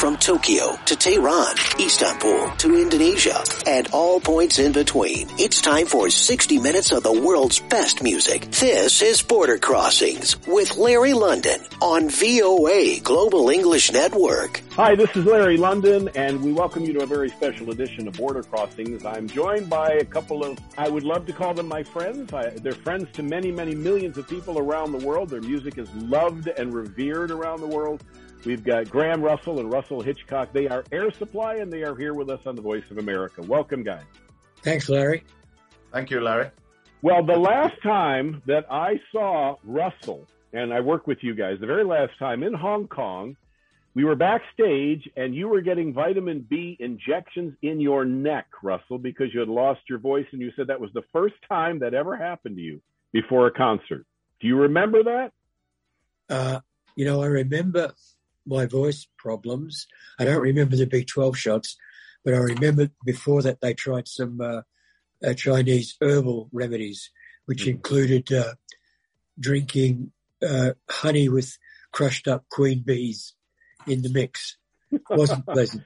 From Tokyo to Tehran, Istanbul to Indonesia, and all points in between. It's time for 60 minutes of the world's best music. This is Border Crossings with Larry London on VOA Global English Network. Hi, this is Larry London, and we welcome you to a very special edition of Border Crossings. I'm joined by a couple of, I would love to call them my friends. They're friends to many, many millions of people around the world. Their music is loved and revered around the world. We've got Graham Russell and Russell Hitchcock. They are Air Supply, and they are here with us on The Voice of America. Welcome, guys. Thanks, Larry. Thank you, Larry. Well, the last time that I saw Russell, and I worked with you guys, the very last time in Hong Kong, we were backstage, and you were getting vitamin B injections in your neck, Russell, because you had lost your voice, and you said that was the first time that ever happened to you before a concert. Do you remember that? I remember my voice problems. I don't remember the big 12 shots, but I remember before that they tried some Chinese herbal remedies, which included drinking honey with crushed up queen bees in the mix. It wasn't pleasant.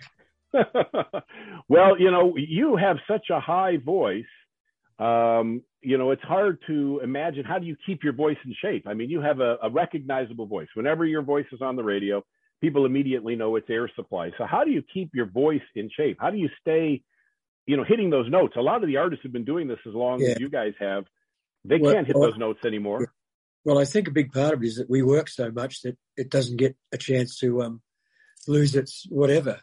Well, you have such a high voice. It's hard to imagine. How do you keep your voice in shape? I mean, you have a recognizable voice. Whenever your voice is on the radio, people immediately know it's Air Supply. So how do you keep your voice in shape? How do you stay, hitting those notes? A lot of the artists have been doing this as long as you guys have. They can't hit those notes anymore. Well, I think a big part of it is that we work so much that it doesn't get a chance to lose its whatever.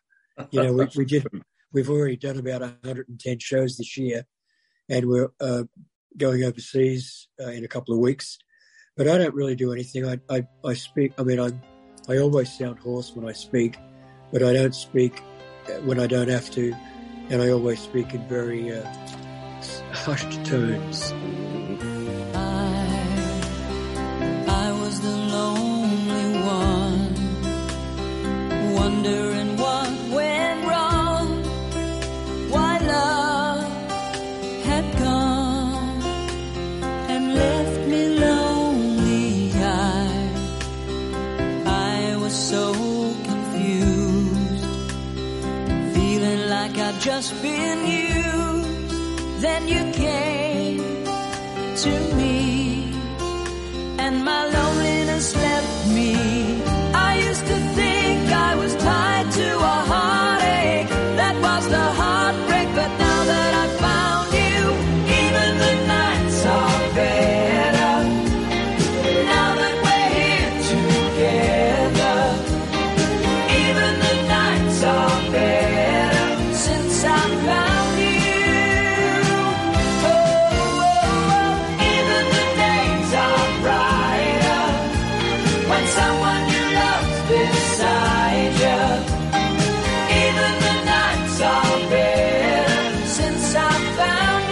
We've already done about 110 shows this year, and we're going overseas in a couple of weeks. But I don't really do anything. I speak. I mean, I always sound hoarse when I speak, but I don't speak when I don't have to, and I always speak in very hushed tones. I was the lonely one, wondering what went wrong, why love had gone and left me lonely. I was so confused, feeling like I'd just been used. Then you came to me, and my loneliness left me. I used to think I was tied to a heartache. That was the heartbreak, but now that I found you, even the nights are better. Now that we're here together, even the nights are better since I found you. Even the days are brighter when someone you love's beside you. Even the nights are better since I found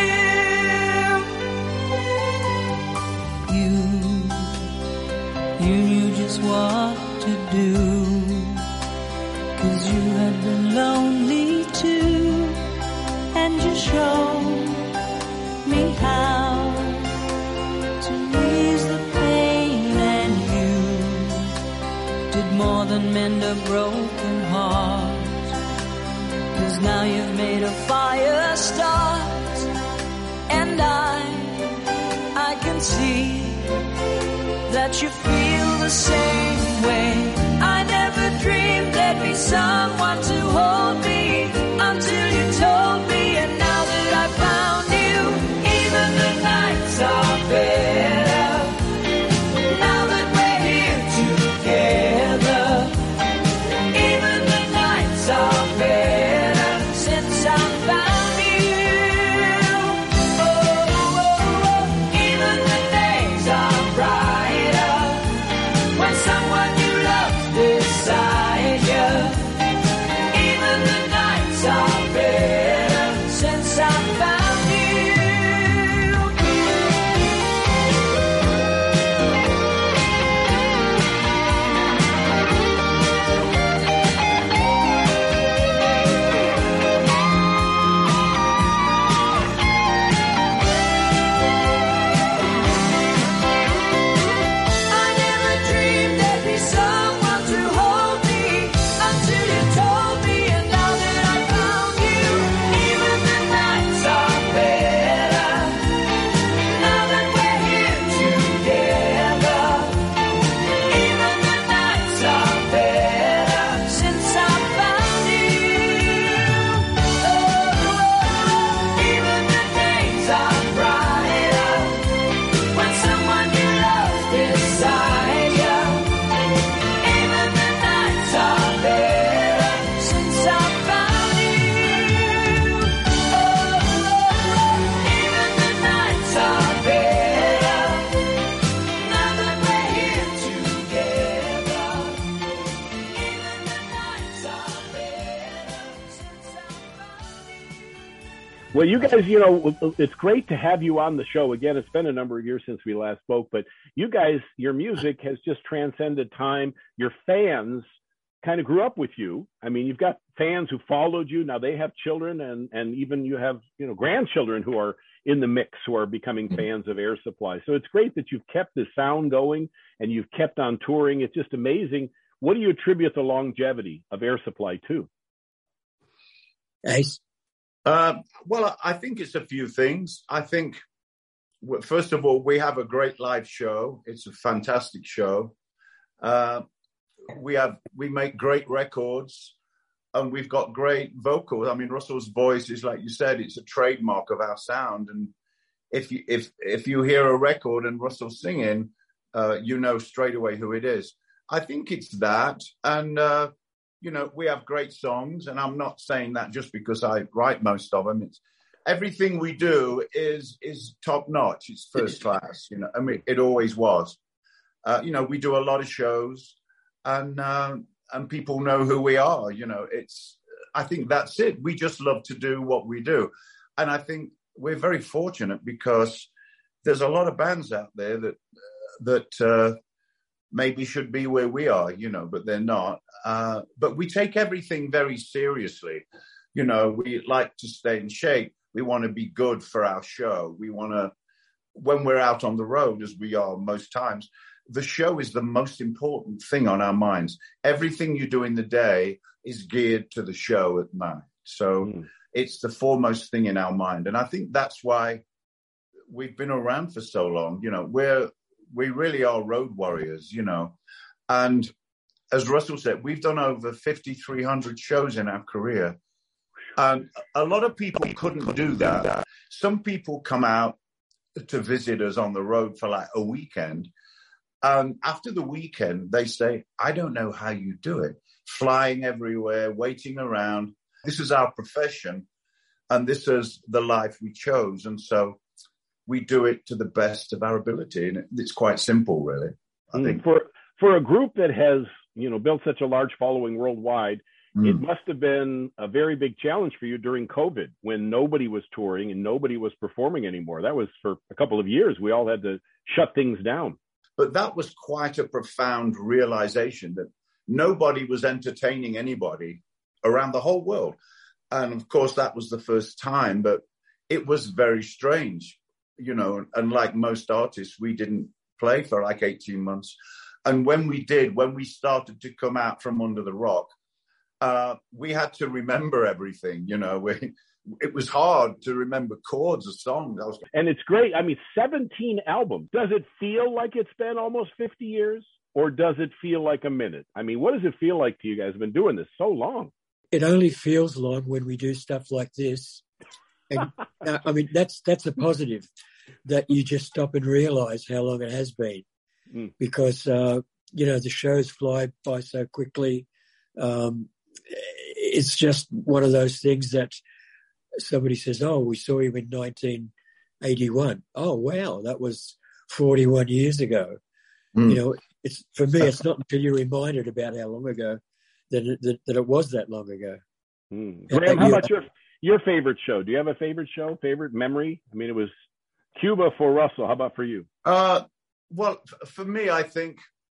you. You knew just what to do, 'cause you had been lonely too, and you showed me how to ease the pain, and you did more than mend a broken heart, 'cause now you've made a fire start, and I can see that you feel the same way. I never dreamed there'd be someone to hold me until you told me, and now that I found you, even the nights are better. Now that we're here together, even the nights are better since I found you. Even the days are brighter when someone you love beside you. Even the Well, you guys, it's great to have you on the show again. It's been a number of years since we last spoke, but you guys, your music has just transcended time. Your fans kind of grew up with you. I mean, you've got fans who followed you. Now they have children, and even you have, grandchildren who are in the mix, who are becoming fans of Air Supply. So it's great that you've kept the sound going and you've kept on touring. It's just amazing. What do you attribute the longevity of Air Supply to? Ace? Well, I think it's a few things. I think, first of all, we have a great live show. It's a fantastic show. We make great records, and we've got great vocals. I mean, Russell's voice is, like you said, it's a trademark of our sound. And if you hear a record and Russell's singing, you know straight away who it is. I think it's that, and we have great songs, and I'm not saying that just because I write most of them. It's everything we do is top notch. It's first class. I mean, it always was. We do a lot of shows, and people know who we are. I think that's it. We just love to do what we do, and I think we're very fortunate because there's a lot of bands out there that maybe should be where we are, but they're not. But we take everything very seriously. We like to stay in shape. We want to be good for our show. We want to, when we're out on the road, as we are most times, the show is the most important thing on our minds. Everything you do in the day is geared to the show at night. So it's the foremost thing in our mind. And I think that's why we've been around for so long. We really are road warriors, and as Russell said, we've done over 5,300 shows in our career. And a lot of people couldn't do that. Some people come out to visit us on the road for like a weekend. And after the weekend, they say, I don't know how you do it. Flying everywhere, waiting around. This is our profession. And this is the life we chose. And so we do it to the best of our ability. And it's quite simple, really, I think. For a group that has, built such a large following worldwide, it must have been a very big challenge for you during COVID when nobody was touring and nobody was performing anymore. That was for a couple of years. We all had to shut things down. But that was quite a profound realization that nobody was entertaining anybody around the whole world. And of course, that was the first time, but it was very strange, and like most artists, we didn't play for like 18 months. And when we did, when we started to come out from under the rock, we had to remember everything, it was hard to remember chords of songs. And it's great. I mean, 17 albums. Does it feel like it's been almost 50 years or does it feel like a minute? I mean, what does it feel like to you guys? Have been doing this so long. It only feels long when we do stuff like this. And I mean, that's a positive that you just stop and realize how long it has been because, the shows fly by so quickly. It's just one of those things that somebody says, oh, we saw him in 1981. Oh, wow, that was 41 years ago. It's for me, it's not until you're reminded about how long ago that it was that long ago. Graham, how about your favorite show? Do you have a favorite show, favorite memory? I mean, it was Cuba for Russell. How about for you? Well, for me, I think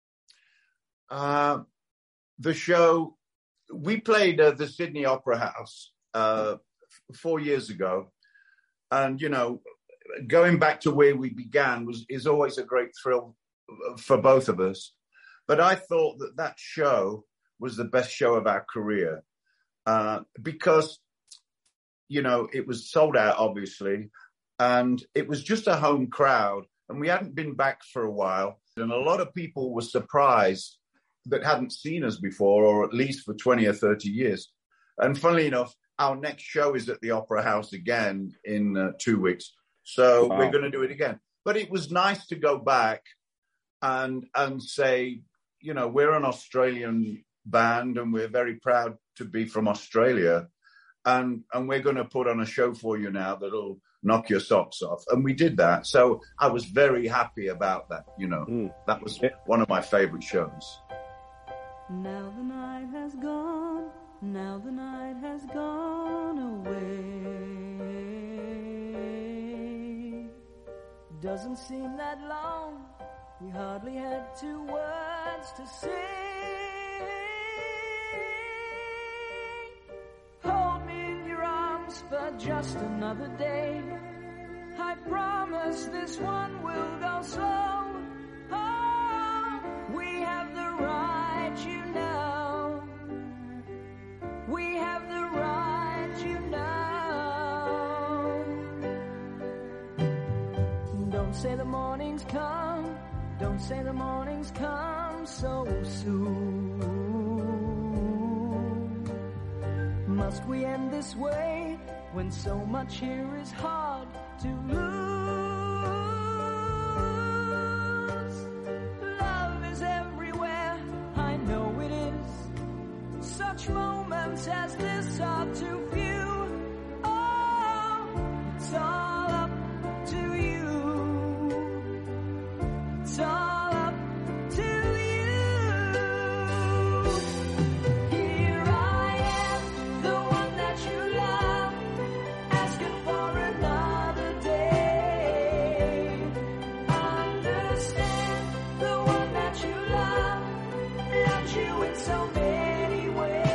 the show, we played the Sydney Opera House 4 years ago. And, going back to where we began is always a great thrill for both of us. But I thought that show was the best show of our career because, it was sold out, obviously, and it was just a home crowd. And we hadn't been back for a while. And a lot of people were surprised that hadn't seen us before, or at least for 20 or 30 years. And funnily enough, our next show is at the Opera House again in 2 weeks. So We're going to do it again. But it was nice to go back and say, we're an Australian band and we're very proud to be from Australia. And we're going to put on a show for you now that'll knock your socks off. And we did that. So I was very happy about that. That was one of my favorite shows. Now the night has gone, now the night has gone away. doesn't seem that long. We hardly had 2 words to say. Hold me in your arms for just another day. I promise this one will go slow. Oh, we have the right, you know. We have the right, you know. Don't say the morning's come. Don't say the morning's come so soon. Must we end this way when so much here is hard to lose? Love is everywhere, I know it is. Such moments as this are too few. Oh, it's all up to you. It's all up to you. Here I am, the one that you love, asking for another day. Understand, the one that you love, loves you in so many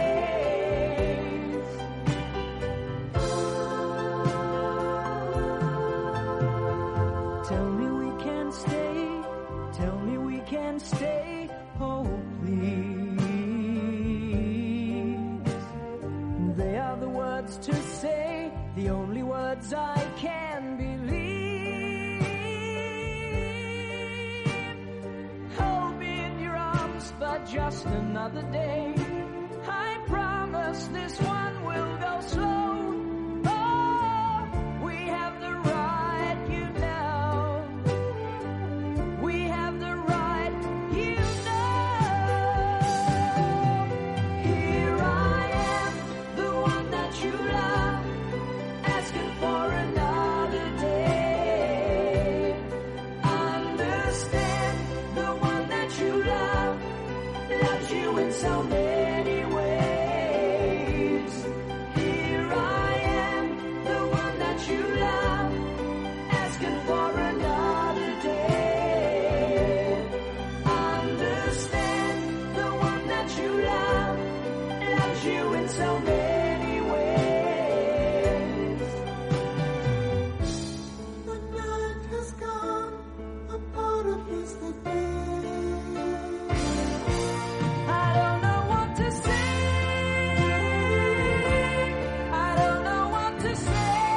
ways. Tell me we can stay. Tell me we can stay, oh please. They are the words to say, the only words I can believe. Hold me in your arms for just another day. I promise this one will go slow. Oh, we have the right, you know. We have the right, you know. Here I am, the one that you love, asking for another day. Understand, the one that you love, loves you in so many ways. Here I am, the one that you love, asking for another day. Understand, the one that you love, loves you in so many ways. The night has gone, a part of yesterday. I don't know what to say. I don't know what to say.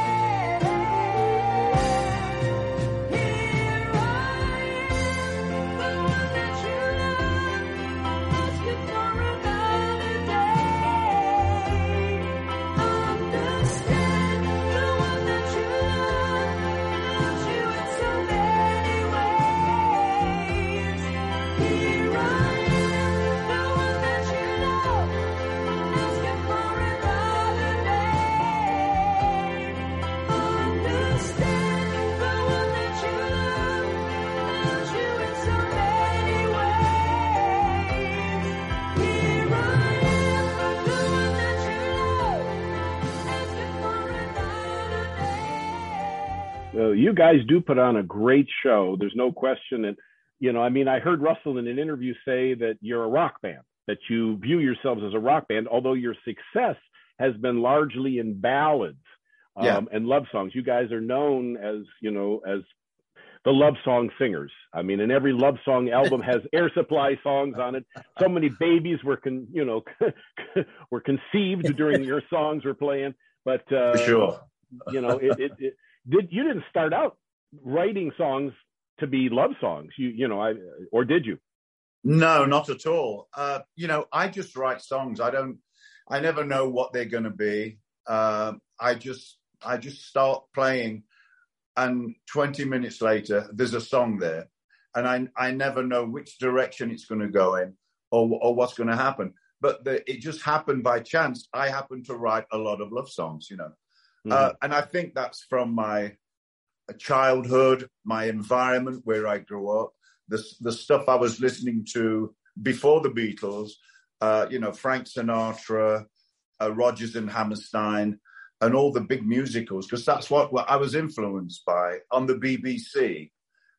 Here I am, the one that you love, asking for another day. Understand, the one that you love, loves you in so many ways. Here I am, the one that you love, asking for another day. Understand, the one that you love, loves you in so many ways. Here I am, the one that you love, asking for another day. Well, you guys do put on a great show. There's no question. And, you know, I mean, I heard Russell in an interview say that you're a rock band, that you view yourselves as a rock band, although your success has been largely in ballads Yeah. and love songs. You guys are known as, you know, as the love song singers. I mean, and every love song album has Air Supply songs on it. So many babies were, were conceived during your songs were playing. But For sure. you know, you didn't start out writing songs to be love songs, or did you? No, not at all. I just write songs. I never know what they're going to be. I just start playing, and 20 minutes later, there's a song there, and I never know which direction it's going to go in or what's going to happen. But it just happened by chance. I happen to write a lot of love songs, Mm-hmm. And I think that's from my childhood, my environment where I grew up, the stuff I was listening to before the Beatles, Frank Sinatra, Rodgers and Hammerstein, and all the big musicals, because that's what I was influenced by on the BBC.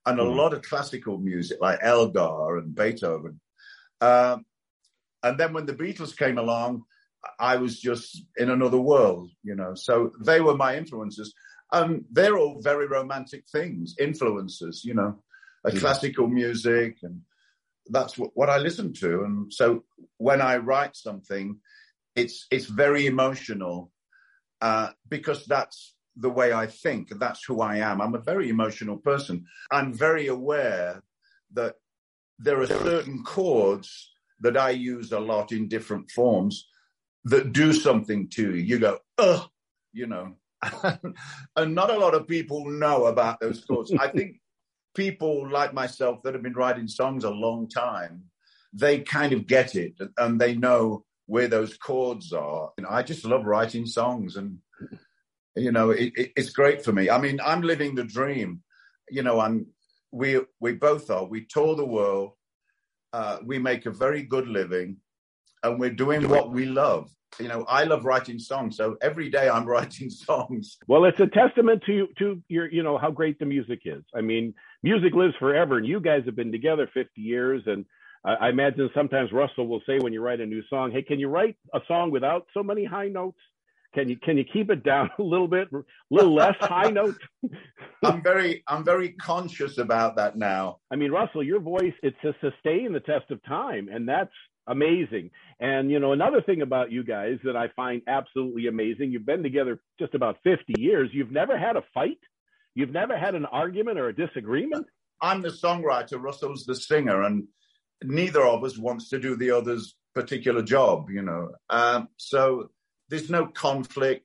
and a lot of classical music like Elgar and Beethoven. And then when the Beatles came along, I was just in another world, you know. So they were my influences. They're all very romantic things, influences, you know, classical music, and that's what I listen to. And so when I write something, it's very emotional because that's the way I think. That's who I am. I'm a very emotional person. I'm very aware that there are certain chords that I use a lot in different forms that do something to you. You go, ugh, you know. And not a lot of people know about those chords. I think people like myself that have been writing songs a long time, they kind of get it and they know where those chords are. You know, I just love writing songs, and you know, it's great for me. I mean, I'm living the dream. You know, we both are. We tour the world. We make a very good living, and we're doing what we love. You know, I love writing songs, so every day I'm writing songs. Well, it's a testament to your, you know, how great the music is. I mean, music lives forever, and you guys have been together 50 years, and I imagine sometimes Russell will say when you write a new song, hey, can you write a song without so many high notes? Can you keep it down a little bit, a little less high notes? I'm very conscious about that now. I mean, Russell, your voice, it's to sustain the test of time, and that's amazing. And, you know, another thing about you guys that I find absolutely amazing, you've been together just about 50 years. You've never had a fight. You've never had an argument or a disagreement. I'm the songwriter, Russell's the singer, and neither of us wants to do the other's particular job, you know. So there's no conflict.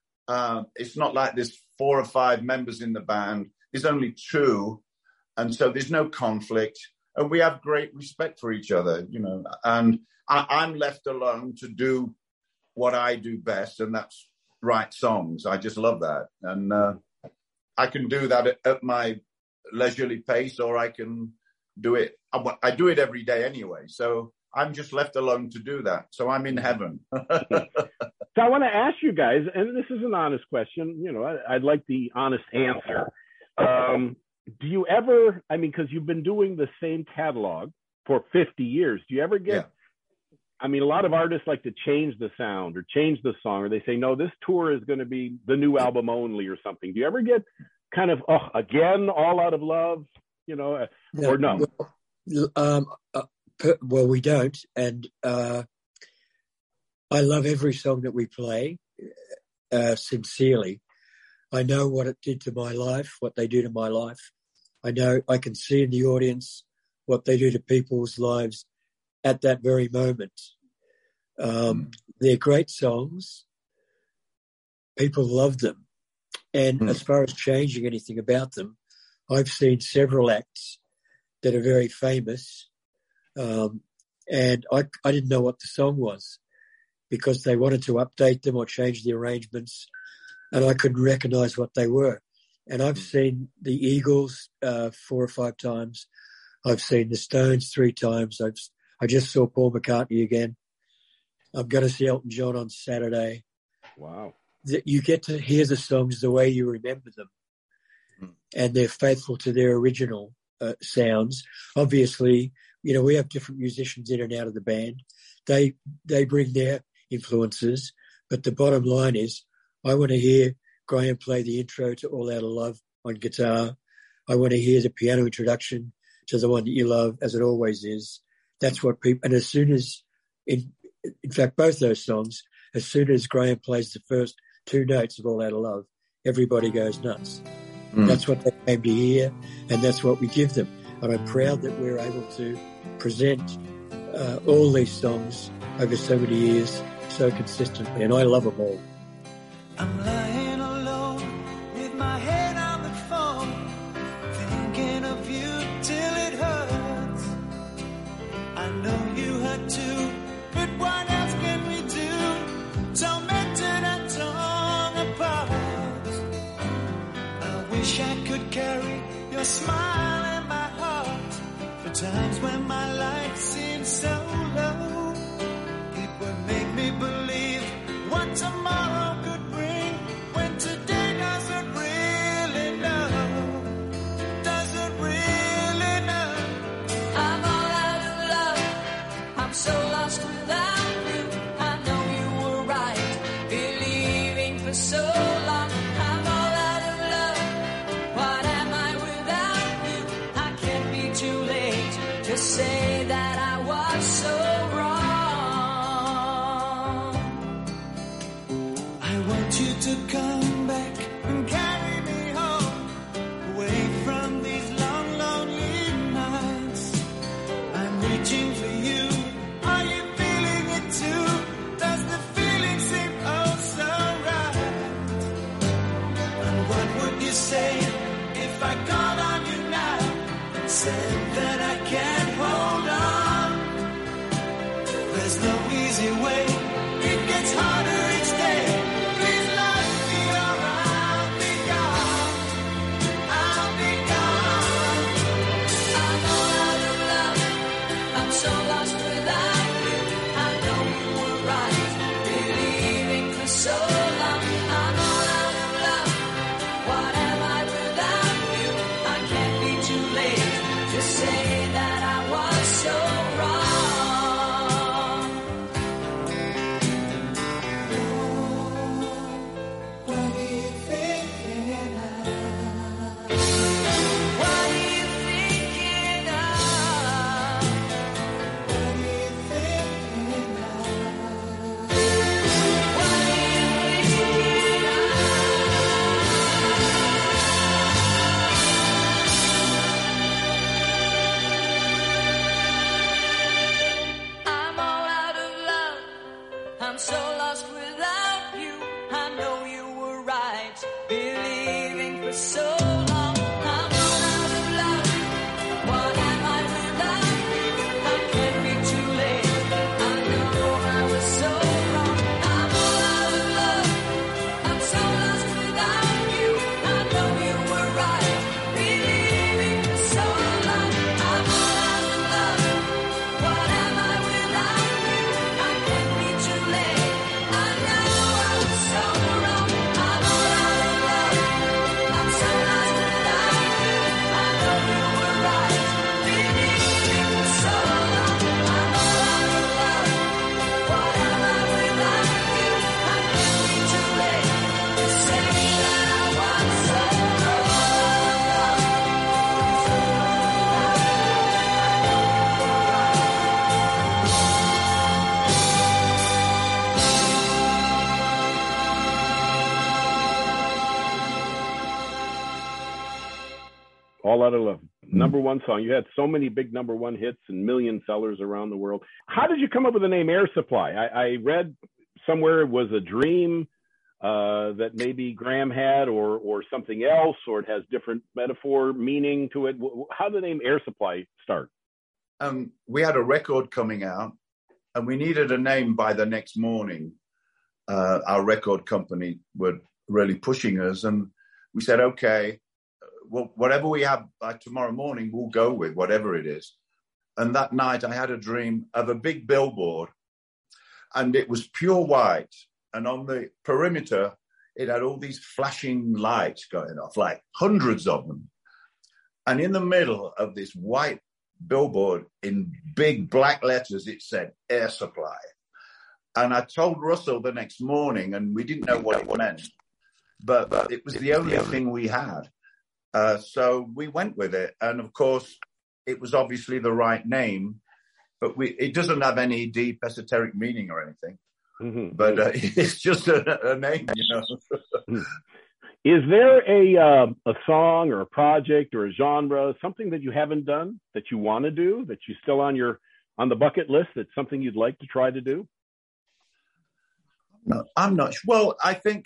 It's not like there's 4 or 5 members in the band. There's only 2. And so there's no conflict. And we have great respect for each other, you know. And I'm left alone to do what I do best, and that's write songs. I just love that. And I can do that at my leisurely pace, or I can do it. I do it every day anyway. So I'm just left alone to do that. So I'm in heaven. So I want to ask you guys, and this is an honest question, you know, I'd like the honest answer. Do you ever, I mean, because you've been doing the same catalog for 50 years, do you ever get, I mean, a lot of artists like to change the sound or change the song, or they say, no, this tour is going to be the new album only or something. Do you ever get kind of, again, all out of love, you know, or no? Well, we don't. And I love every song that we play, sincerely. I know what it did to my life, what they do to my life. I know I can see in the audience what they do to people's lives at that very moment. They're great songs. People love them. And as far as changing anything about them, I've seen several acts that are very famous. And I didn't know what the song was because they wanted to update them or change the arrangements, and I couldn't recognize what they were. And I've seen the Eagles 4 or 5 times. I've seen the Stones 3 times. I just saw Paul McCartney again. I'm going to see Elton John on Saturday. Wow. You get to hear the songs the way you remember them, and they're faithful to their original sounds. Obviously, you know, we have different musicians in and out of the band. They bring their influences, but the bottom line is I want to hear Graham play the intro to All Out of Love on guitar. I want to hear the piano introduction to The One That You Love, As It Always Is. That's what people, and as soon as, in fact, both those songs, as soon as Graham plays the first 2 notes of All Out of Love, everybody goes nuts. That's what they came to hear, and that's what we give them. And I'm proud that we're able to present all these songs over so many years so consistently, and I love them all. I'm lying alone with my head on the phone, thinking of you till it hurts. I know you hurt too, but what else can we do? Tormented and torn apart. I wish I could carry your smile in my heart for times when my life seems so low. It would make me believe what tomorrow could bring when today doesn't really know. Doesn't really reaching for you. Are you feeling it too? Does the feeling seem oh so right? And what would you say if I called on you now and said that I can't hold on? There's no easy way. It gets harder each day. Please let me or I'll be gone. I'll be gone. I'm all out of love. I'm so lost without you. I know you were right, believing for so long. I'm all out of love. What am I without you? I can't be too late to say that I was so wrong. What are you thinking of? What are you thinking of? What are you thinking of? What are you thinking of? I'm all out of love. I'm so lost without you. I know you were right, believing for so long. I'm all out of love. What am I without you? I can't be too late. I know I was so wrong. I'm all out of love. I'm so lost without you. I know you were right, believing for so long. I'm all out of love. What am I without you? I can't be too late. I know I was so wrong. I'm all out of love. I'm so lost without you. I know you were right, believing for so long. I'm all out of love. What am I without you? I can't be too late to say that I was so All Out of Love, number one song. You had so many big number one hits and million sellers around the world. How did you come up with the name Air Supply? I read somewhere it was a dream that maybe Graham had, or something else, or it has different metaphor meaning to it. How did the name Air Supply start? We had a record coming out, and we needed a name by the next morning. Our record company were really pushing us, and we said, okay, well, whatever we have by tomorrow morning, we'll go with whatever it is. And that night I had a dream of a big billboard, and it was pure white. And on the perimeter, it had all these flashing lights going off, like hundreds of them. And in the middle of this white billboard in big black letters, it said Air Supply. And I told Russell the next morning, and we didn't know what it meant, but it was the only thing we had. So we went with it. And of course, it was obviously the right name, but it doesn't have any deep esoteric meaning or anything. Mm-hmm. But it's just a name, you know. Is there a song or a project or a genre, something that you haven't done that you want to do, that you still on the bucket list, that's something you'd like to try to do? No, I'm not sure. Well, I think,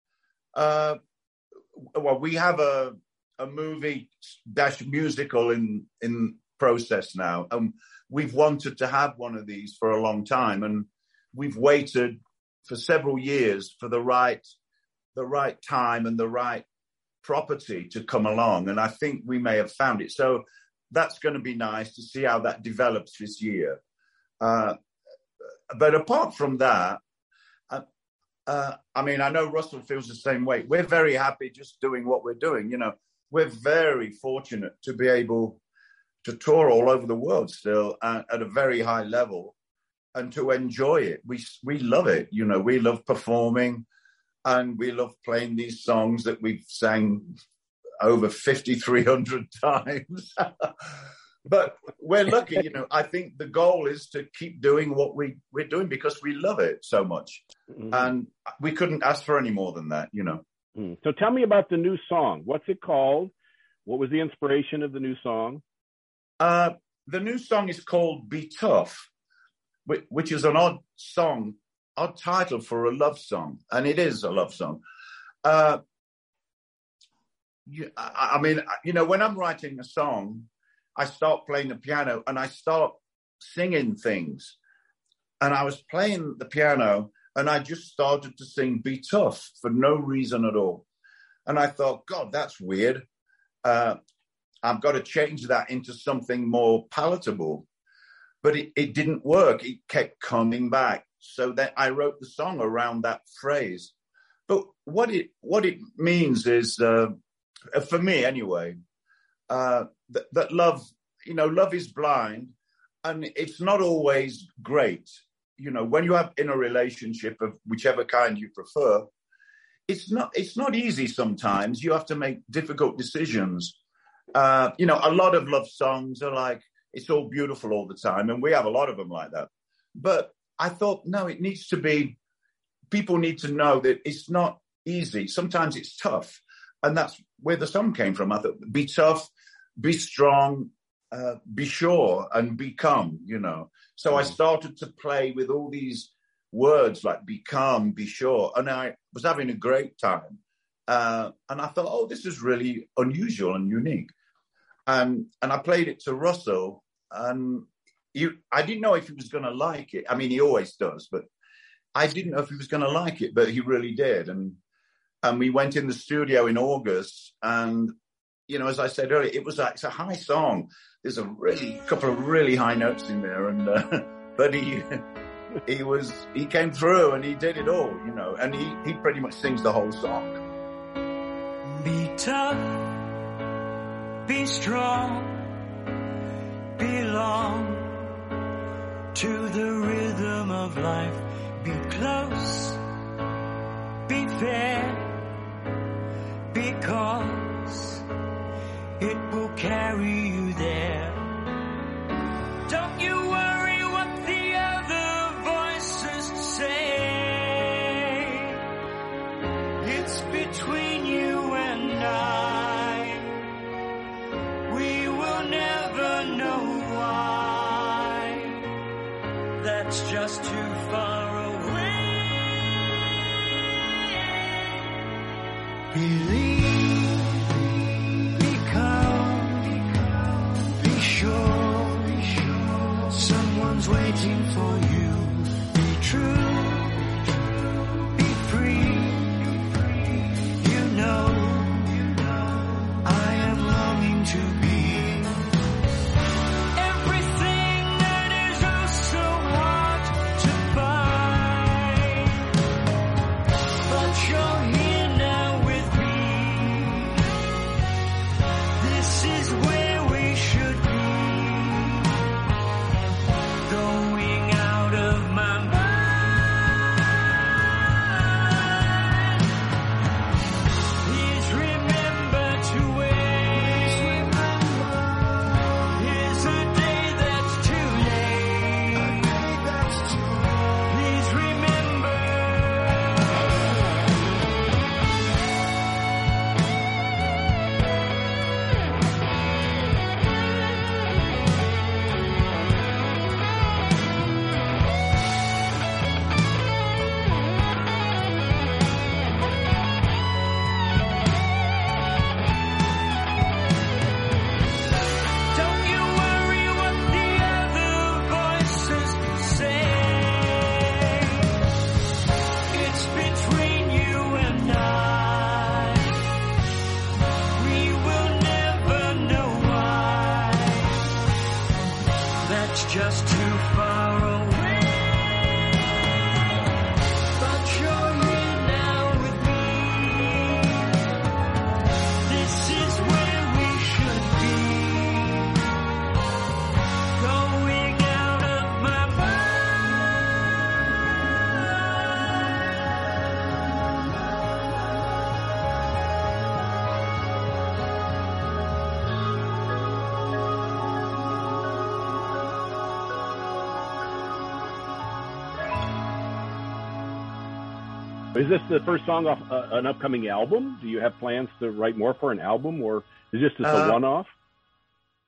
we have a movie - musical in process now. We've wanted to have one of these for a long time, and we've waited for several years for the right time and the right property to come along. And I think we may have found it. So that's going to be nice to see how that develops this year. But apart from that, I mean, I know Russell feels the same way. We're very happy just doing what we're doing. You know, we're very fortunate to be able to tour all over the world still at a very high level and to enjoy it. We love it. You know, we love performing and we love playing these songs that we've sang over 5,300 times. But we're lucky, you know. I think the goal is to keep doing what we're doing because we love it so much. Mm-hmm. And we couldn't ask for any more than that, you know. So tell me about the new song. What's it called? What was the inspiration of the new song? the new song is called Be Tough, which is an odd title for a love song. And it is a love song. I mean, you know, when I'm writing a song, I start playing the piano and I start singing things. And I was playing the piano and I just started to sing Be Tough for no reason at all. And I thought, God, that's weird. I've got to change that into something more palatable. But it didn't work. It kept coming back. So then I wrote the song around that phrase. But what it means is, for me anyway, that love, you know, love is blind and it's not always great. You know, when you have in a relationship of whichever kind you prefer, it's not easy sometimes. You have to make difficult decisions. You know, a lot of love songs are like, it's all beautiful all the time. And we have a lot of them like that. But I thought, no, it needs to be, people need to know that it's not easy. Sometimes it's tough. And that's where the song came from. I thought, be tough, be strong, be sure, and become, you know. So I started to play with all these words like become, be sure. And I was having a great time. And I thought, oh, this is really unusual and unique. And I played it to Russell. And I didn't know if he was going to like it. I mean, he always does. But I didn't know if he was going to like it. But he really did. And we went in the studio in August. And, you know, as I said earlier, it's a high song. There's a couple of really high notes in there. And but he came through and he did it all, you know, and he pretty much sings the whole song. Be tough, be strong, belong to the rhythm of life. Be close, be fair, because it will carry you there. Don't you worry what the other voices say. It's between you and I. We will never know why. That's just too far away. Believe, become, be sure. Someone's waiting for you. Be true, be free. You know, I am longing to be everything that is oh so hard to find. But you're here now with me. This is where we should be. Going out of my mind. Please remember to wait. Here's a day that's too late. Please remember. Don't you worry what the other voices say. It's between you and I. We will never know why. That's just too far away. But you're here now with me. This is where we should be. Going out of my Is this the first song off an upcoming album? Do you have plans to write more for an album, or is this just a one-off?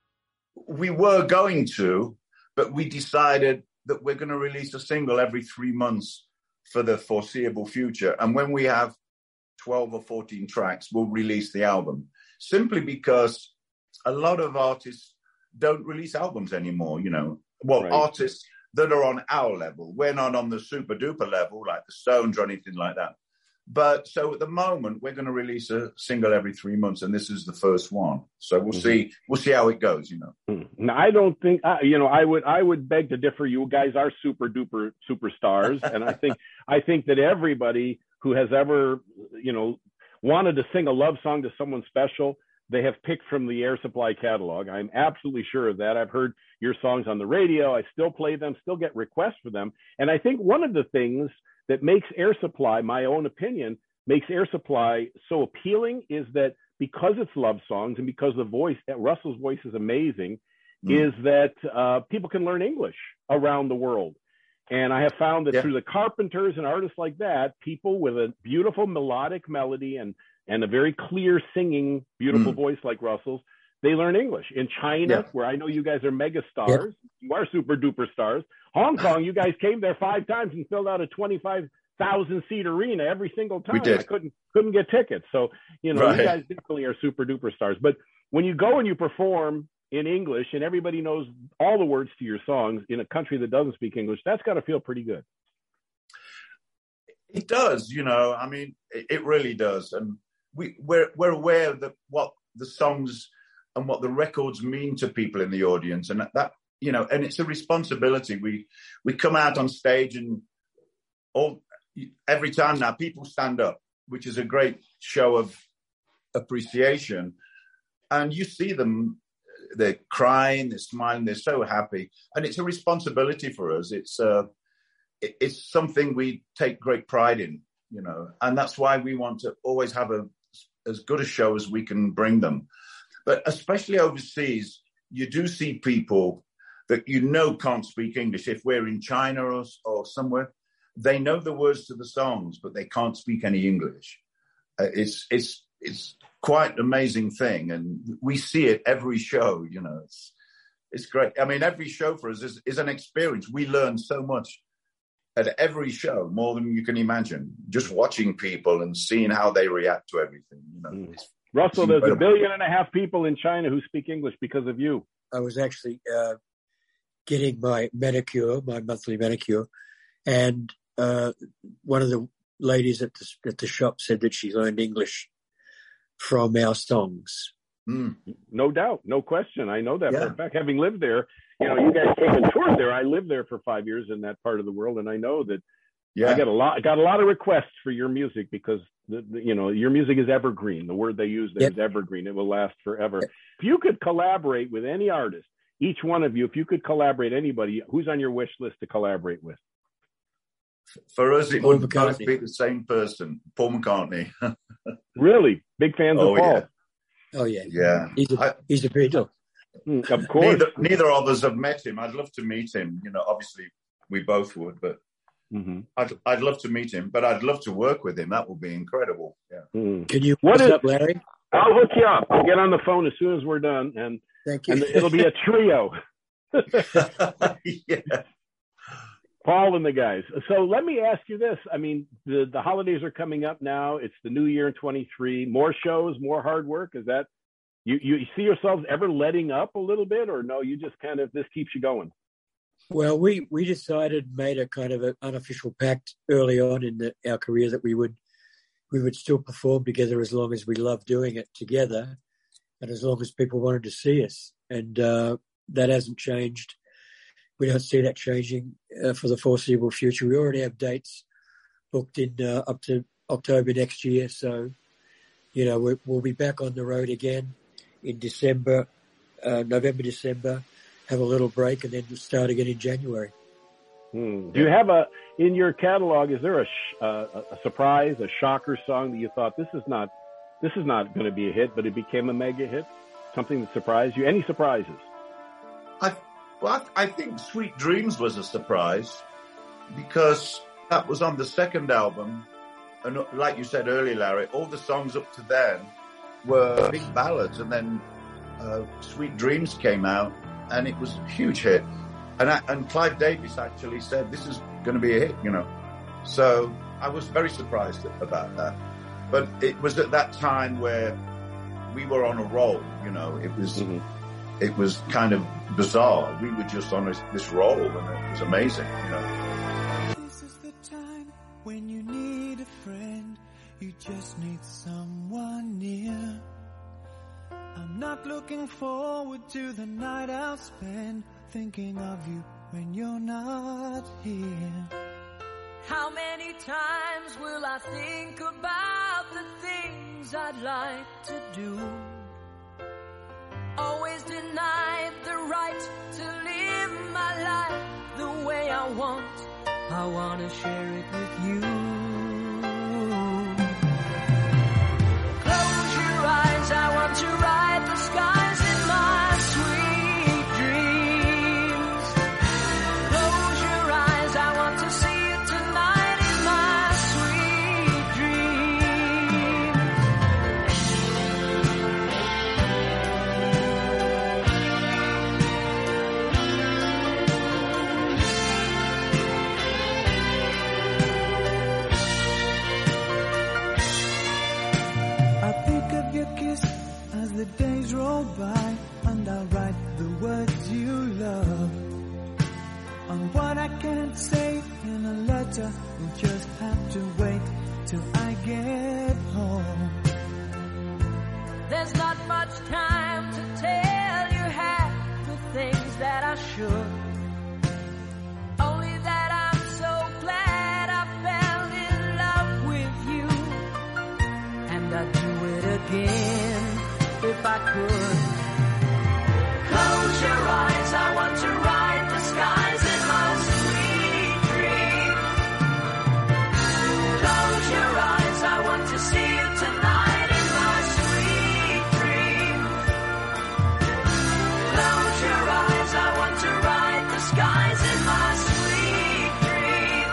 we were going to, but we decided that we're going to release a single every 3 months for the foreseeable future. And when we have 12 or 14 tracks, we'll release the album. Simply because a lot of artists don't release albums anymore, you know. Well, right. Artists that are on our level. We're not on the super duper level like the Stones or anything like that. But so at the moment, we're going to release a single every 3 months, and this is the first one. So we'll see. We'll see how it goes, you know. Now, I don't think, I would beg to differ. You guys are super duper superstars, and I think that everybody who has ever, wanted to sing a love song to someone special, they have picked from the Air Supply catalog. I'm absolutely sure of that. I've heard your songs on the radio. I still play them, still get requests for them. And I think one of the things that makes Air Supply, my own opinion, makes Air Supply so appealing is that because it's love songs and because the voice, Russell's voice is amazing, is that people can learn English around the world. And I have found that through the Carpenters and artists like that, people with a beautiful melodic melody and a very clear singing, beautiful voice like Russell's, they learn English. In China, where I know you guys are mega stars, you are super duper stars. Hong Kong, you guys came there 5 times and filled out a 25,000 seat arena every single time. We did. I couldn't get tickets. So, you guys definitely are super duper stars. But when you go and you perform in English and everybody knows all the words to your songs in a country that doesn't speak English, that's got to feel pretty good. It does, I mean, it really does. And we're aware that what the songs and what the records mean to people in the audience, and that and it's a responsibility. We come out on stage and every time now people stand up, which is a great show of appreciation, and you see them, they're crying, they're smiling, they're so happy, and it's a responsibility for us. It's something we take great pride in, and that's why we want to always have as good a show as we can bring them. But especially overseas, you do see people that can't speak English. If we're in China or somewhere, they know the words to the songs, but they can't speak any English. It's quite an amazing thing, and we see it every show. It's great. I mean, every show for us is an experience. We learn so much at every show, more than you can imagine, just watching people and seeing how they react to everything. Russell, there's 1.5 billion people in China who speak English because of you. I was actually getting my monthly manicure, and one of the ladies at the shop said that she learned English from our songs. No doubt, no question. I know that for a fact. Having lived there, you guys came and toured there. I lived there for 5 years in that part of the world, and I know that I got a lot of requests for your music because your music is evergreen. The word they use there is evergreen. It will last forever. If you could collaborate with any artist, each one of you, if you could collaborate anybody, who's on your wish list to collaborate with? For us, it would both be the same person, Paul McCartney. Really? Big fans of Paul? Yeah. Oh, yeah. Yeah. He's a Beatle. Of course. Neither of us have met him. I'd love to meet him. Obviously, we both would, but I'd love to meet him, but I'd love to work with him. That would be incredible. Yeah. Can you what's up, Larry? I'll hook you up. I'll get on the phone as soon as we're done, and thank you. And it'll be a trio. Yeah. Paul and the guys. So let me ask you this. I mean, the holidays are coming up now. It's the new year in 23. More shows, more hard work. Is that you see yourselves ever letting up a little bit, or no? You just kind of this keeps you going. Well, we made a kind of an unofficial pact early on in our career that we would still perform together as long as we love doing it together, and as long as people wanted to see us. And that hasn't changed. We don't see that changing for the foreseeable future. We already have dates booked in up to October next year. So, we'll be back on the road again in December, November, December, have a little break, and then start again in January. Do you have in your catalog, is there a surprise, a shocker song that you thought, this is not going to be a hit, but it became a mega hit? Something that surprised you? Any surprises? I think Sweet Dreams was a surprise because that was on the second album. And like you said earlier, Larry, all the songs up to then were big ballads. And then Sweet Dreams came out, and it was a huge hit. And Clive Davis actually said, this is going to be a hit, you know. So I was very surprised about that. But it was at that time where we were on a roll, you know. It was kind of bizarre. We were just on this roll, and it was amazing, you know. This is the time when you need a friend. You just need someone near. I'm not looking forward to the night I'll spend thinking of you when you're not here. How many times will I think about the things I'd like to do? Always denied the right to live my life the way I want. I want to share it with you. Close your eyes, I want to ride the skies in my sweet dreams. Close your eyes, I want to see you tonight in my sweet dreams. I think of your kiss as the days roll by, and I'll write the words you love. On what I can't say in a letter, you'll just have to wait till I get home. There's not much time to tell you half the things that I should. Only that I'm so glad I fell in love with you. And I'd do it again if I could. Close your eyes, I want to ride the skies in my sweet dream. Close your eyes, I want to see you tonight in my sweet dream. Close your eyes, I want to ride the skies in my sweet dream.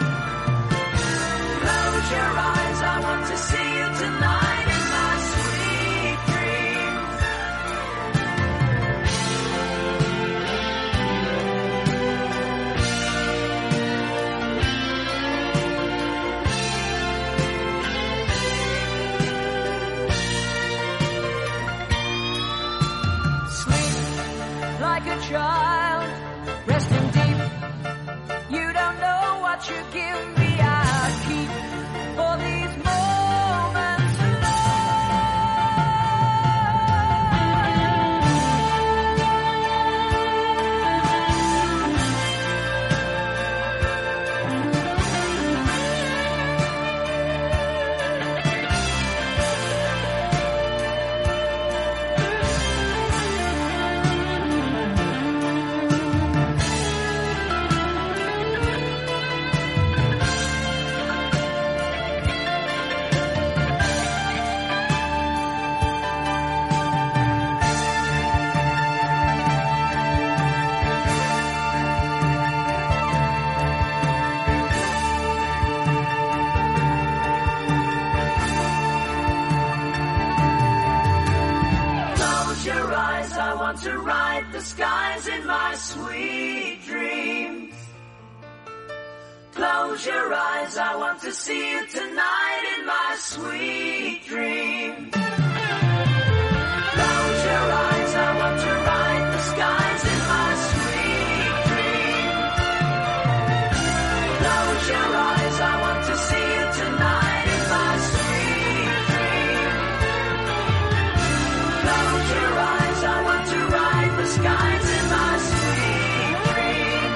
Close your eyes, I want to see you tonight in my sweet dream. Sleep like a child, resting deep. You don't know what you give me. I keep for these moments to ride the skies in my sweet dreams. Close your eyes, I want to see you tonight in my sweet dreams. Close your eyes, I want to ride the skies in my sweet dreams. Close your eyes, I want to see you tonight in my sweet dreams. Close your eyes, I want to ride the skies in my sweet dreams.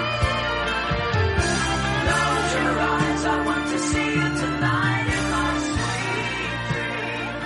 Close your eyes, I want to see you tonight in my sweet dreams.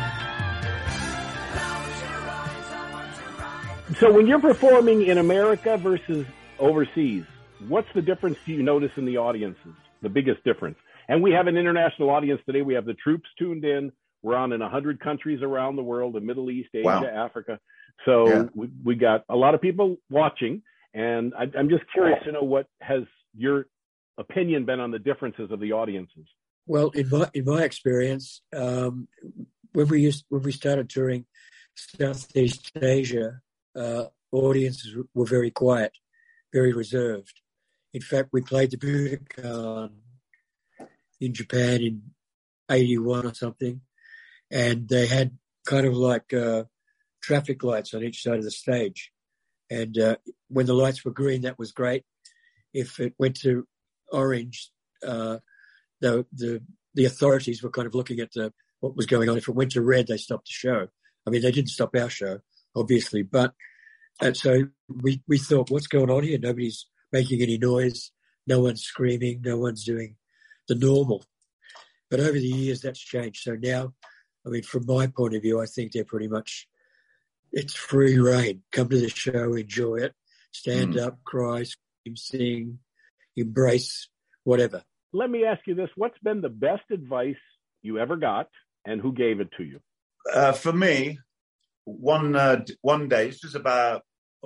Close your eyes, I want to ride. So when you're performing in America versus overseas, what's the difference do you notice in the audiences? The biggest difference? And we have an international audience today. We have the troops tuned in. We're on in 100 countries around the world, the Middle East, Asia, Wow. Africa. So Yeah. we got a lot of people watching. And I'm just curious to know, what has your opinion been on the differences of the audiences? Well, in my experience, when we started touring Southeast Asia, audiences were very quiet, very reserved. In fact, we played the Budokan in Japan in 81 or something, and they had kind of like traffic lights on each side of the stage. And when the lights were green, that was great. If it went to orange, the authorities were kind of looking at what was going on. If it went to red, they stopped the show. I mean, they didn't stop our show, obviously, but so we thought, what's going on here? Nobody's making any noise. No one's screaming. No one's doing the normal. But over the years, that's changed. So now, I mean, from my point of view, I think they're pretty much, it's free reign. Come to the show, enjoy it, stand up, cry, scream, sing, embrace, whatever. Let me ask you this. What's been the best advice you ever got, and who gave it to you? For me, one day, this was about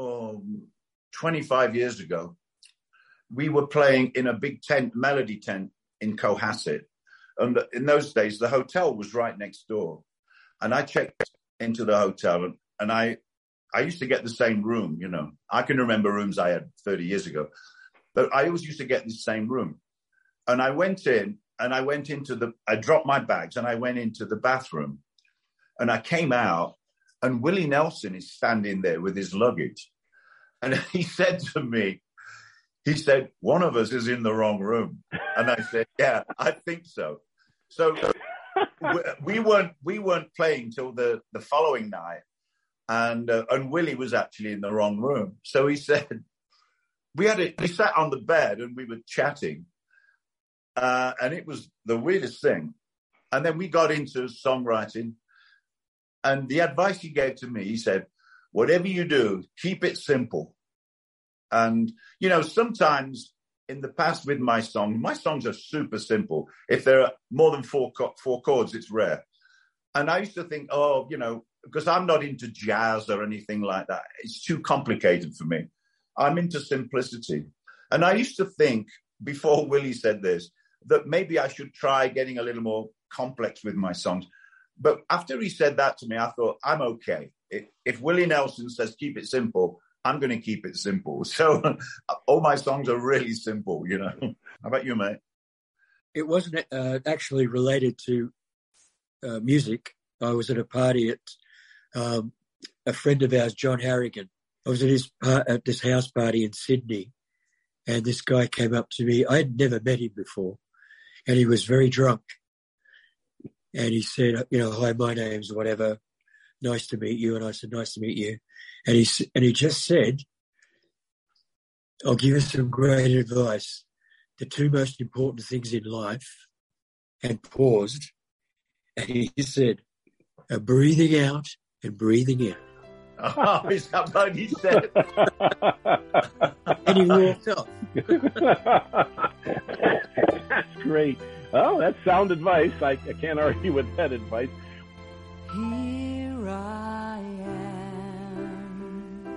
25 years ago, we were playing in a big tent, Melody tent in Cohasset. And in those days, the hotel was right next door. And I checked into the hotel, and I used to get the same room, you know. I can remember rooms I had 30 years ago. But I always used to get the same room. And I went in, and I dropped my bags, and I went into the bathroom. And I came out, and Willie Nelson is standing there with his luggage. And he said to me, one of us is in the wrong room. And I said, yeah, I think so. So we weren't playing till the following night. And Willie was actually in the wrong room. So he said, we sat on the bed and we were chatting. And it was the weirdest thing. And then we got into songwriting. And the advice he gave to me, he said, whatever you do, keep it simple. And, you know, sometimes in the past with my songs are super simple. If there are more than four chords, it's rare. And I used to think, you know, because I'm not into jazz or anything like that. It's too complicated for me. I'm into simplicity. And I used to think, before Willie said this, that maybe I should try getting a little more complex with my songs. But after he said that to me, I thought, I'm okay. If Willie Nelson says keep it simple, I'm going to keep it simple. So all my songs are really simple, you know. How about you, mate? It wasn't actually related to music. I was at a party at a friend of ours, John Harrigan. I was at this house party in Sydney, and this guy came up to me. I had never met him before, and he was very drunk. And he said, you know, hi, my name's whatever. Nice to meet you. And I said, nice to meet you. And he just said, I'll give you some great advice. The two most important things in life, and paused. And he said, breathing out and breathing in. Oh, is that what he said? And he walked off. That's great. Oh, that's sound advice. I can't argue with that advice. Here I am,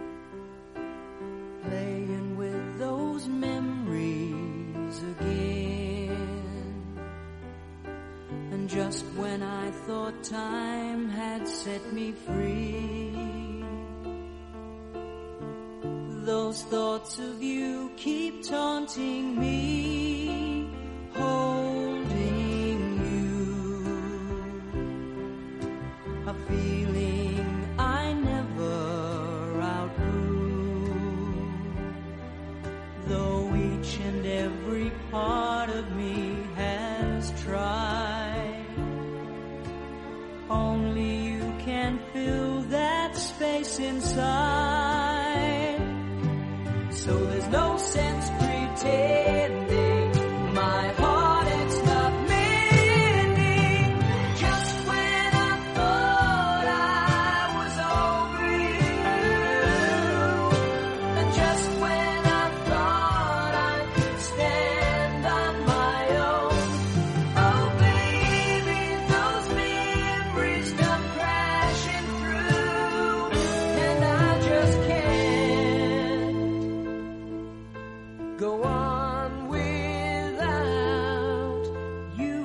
playing with those memories again. And just when I thought time had set me free, those thoughts of you keep taunting me, holding you, a feeling I never outgrew, though each and every part of me has tried. Only you can fill that space inside. So there's no sense pretending my heart it's not mending. Just when I thought I was over you, and just when I thought I could stand on my own, oh baby, those memories come crashing through, and I just can't go on without you.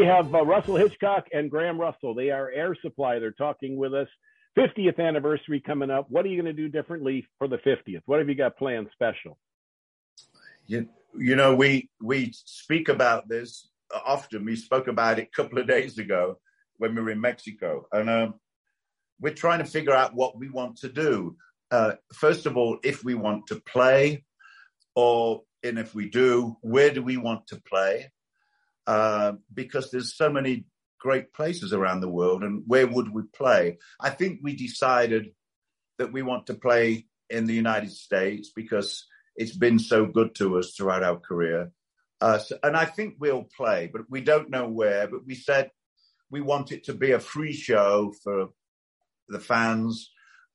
have Russell Hitchcock and Graham Russell. They are Air Supply. They're talking with us. 50th anniversary coming up. What are you going to do differently for the 50th? What have you got planned special? You know, we speak about this often. We spoke about it a couple of days ago when we were in Mexico. And we're trying to figure out what we want to do. First of all, if we want to play, and if we do, where do we want to play? Because there's so many great places around the world, and where would we play? I think we decided that we want to play in the United States because it's been so good to us throughout our career. And I think we'll play, but we don't know where. But we said we want it to be a free show for the fans,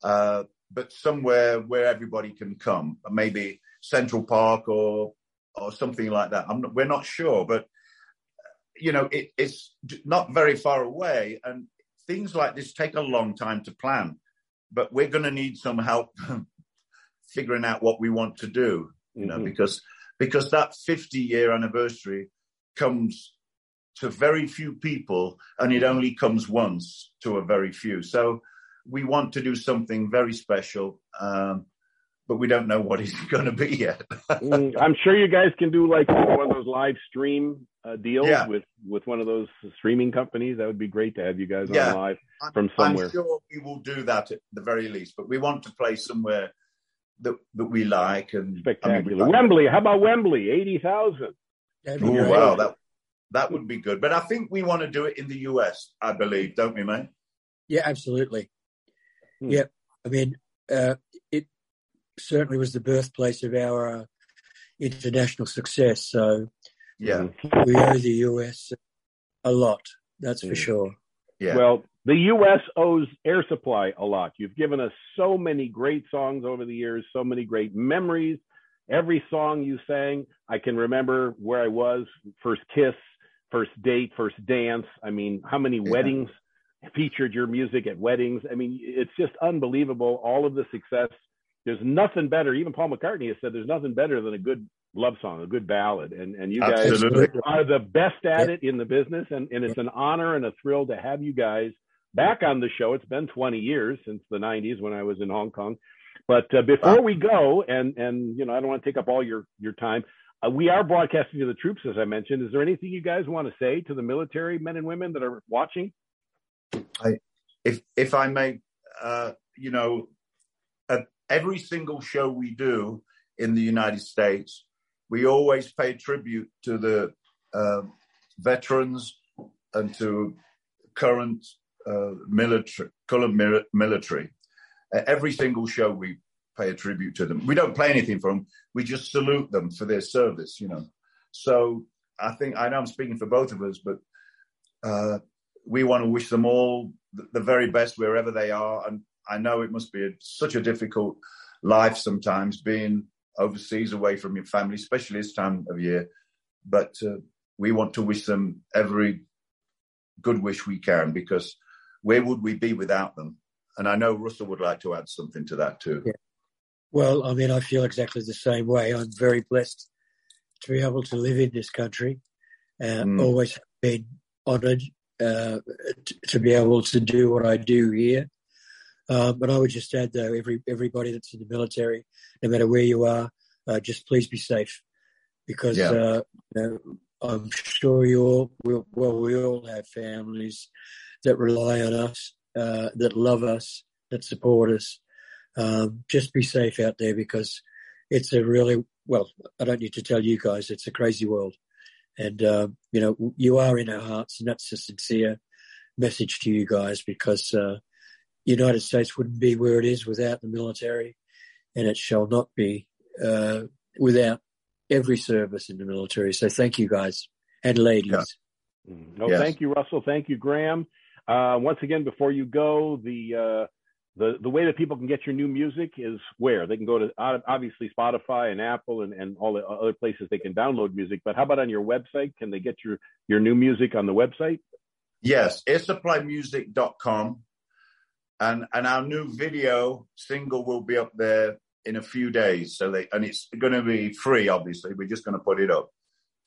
but somewhere where everybody can come, maybe Central Park or something like that. We're not sure, but you know, it's not very far away, and things like this take a long time to plan. But we're going to need some help figuring out what we want to do, you know, because that 50-year anniversary comes to very few people, and it only comes once to a very few. So we want to do something very special, but we don't know what it's going to be yet. I'm sure you guys can do like one of those live stream deals with one of those streaming companies. That would be great to have you guys on live from somewhere. I'm sure we will do that at the very least, but we want to play somewhere that we like. And spectacular. Wembley. How about Wembley? 80,000. Wow, that would be good. But I think we want to do it in the US, I believe, don't we, mate? Yeah, absolutely. Yeah, I mean, it certainly was the birthplace of our international success. So yeah, we owe the US a lot. That's for sure. Yeah. Well, the U.S. owes Air Supply a lot. You've given us so many great songs over the years, so many great memories. Every song you sang, I can remember where I was, first kiss, first date, first dance. I mean, how many weddings featured your music at weddings? I mean, it's just unbelievable, all of the success. There's nothing better. Even Paul McCartney has said there's nothing better than a good love song, a good ballad. And you guys are the best at it in the business. And it's an honor and a thrill to have you guys back on the show. It's been 20 years since the 90s when I was in Hong Kong. But before we go, and you know, I don't want to take up all your time. We are broadcasting to the troops, as I mentioned. Is there anything you guys want to say to the military men and women that are watching? If I may, you know, every single show we do in the United States, we always pay tribute to the veterans and to current military. Every single show we pay a tribute to them. We don't play anything for them. We just salute them for their service, you know. So I know I'm speaking for both of us, but we want to wish them all the very best wherever they are. And I know it must be such a difficult life sometimes being overseas away from your family, especially this time of year. But we want to wish them every good wish we can, because where would we be without them? And I know Russell would like to add something to that too. Yeah. Well, I mean, I feel exactly the same way. I'm very blessed to be able to live in this country. Always been honoured to be able to do what I do here. But I would just add, though, everybody that's in the military, no matter where you are, just please be safe, because you know, I'm sure we all have families that rely on us, that love us, that support us. Just be safe out there, because it's a really, well, I don't need to tell you guys, it's a crazy world. And, you know, you are in our hearts, and that's a sincere message to you guys, because United States wouldn't be where it is without the military, and it shall not be without every service in the military. So thank you guys and ladies. Thank you, Russell. Thank you, Graham. Once again, before you go, the way that people can get your new music is where? They can go to, obviously, Spotify and Apple and all the other places they can download music. But how about on your website? Can they get your new music on the website? Yes, airsupplymusic.com. And our new video single will be up there in a few days. And it's going to be free, obviously. We're just going to put it up.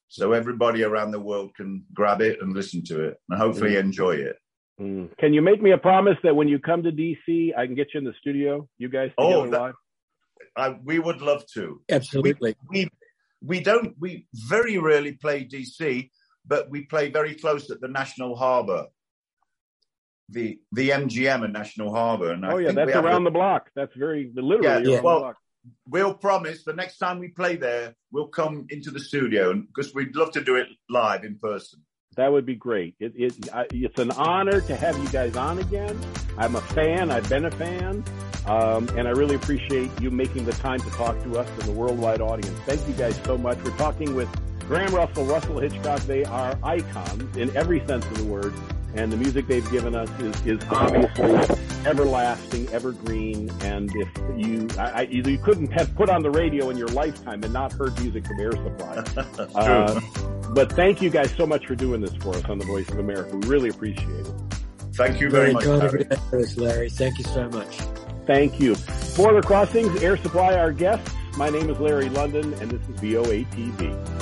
so everybody around the world can grab it and listen to it and hopefully enjoy it. Can you make me a promise that when you come to DC, I can get you in the studio, you guys together live? We would love to. Absolutely. We very rarely play DC, but we play very close at the National Harbour, the MGM at National Harbour. And that's around the block. That's literally around the block. We'll promise the next time we play there, we'll come into the studio because we'd love to do it live in person. That would be great. It's an honor to have you guys on again. I'm a fan. I've been a fan. And I really appreciate you making the time to talk to us and the worldwide audience. Thank you guys so much. We're talking with Graham Russell, Russell Hitchcock. They are icons in every sense of the word. And the music they've given us is obviously everlasting, evergreen. And if you couldn't have put on the radio in your lifetime and not heard music from Air Supply. That's true. But thank you guys so much for doing this for us on the Voice of America. We really appreciate it. Thank you very much, Larry. Thank you so much. Thank you. Border Crossings, Air Supply, our guests. My name is Larry London, and this is VOA TV.